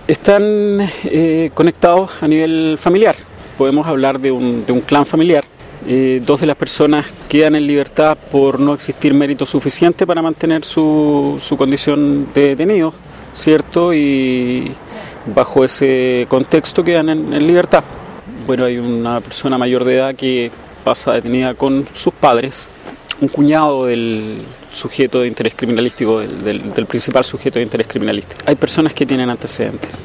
Están conectados a nivel familiar. Podemos hablar de un clan familiar. Dos de las personas quedan en libertad por no existir mérito suficiente para mantener su condición de detenido, ¿cierto? Y bajo ese contexto quedan en libertad. Bueno, hay una persona mayor de edad que pasa detenida con sus padres, un cuñado del sujeto de interés criminalístico, del principal sujeto de interés criminalístico. Hay personas que tienen antecedentes.